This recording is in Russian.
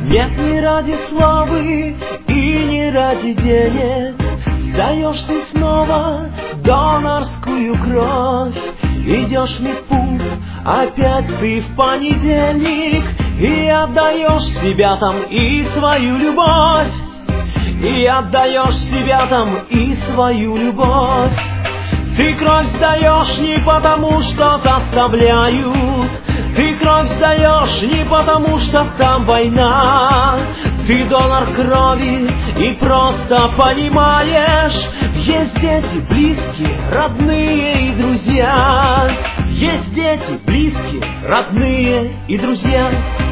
Нет, не ради славы и не ради денег сдаешь ты снова донорскую кровь. Идешь в медпункт, опять ты в понедельник, и отдаешь себя там и свою любовь. И отдаешь себя там и свою любовь. Ты кровь сдаешь не потому, что заставляют. Ты кровь сдаешь не потому, что там война. Ты донор крови и просто понимаешь, есть дети, близкие, родные и друзья. Есть дети, близкие, родные и друзья.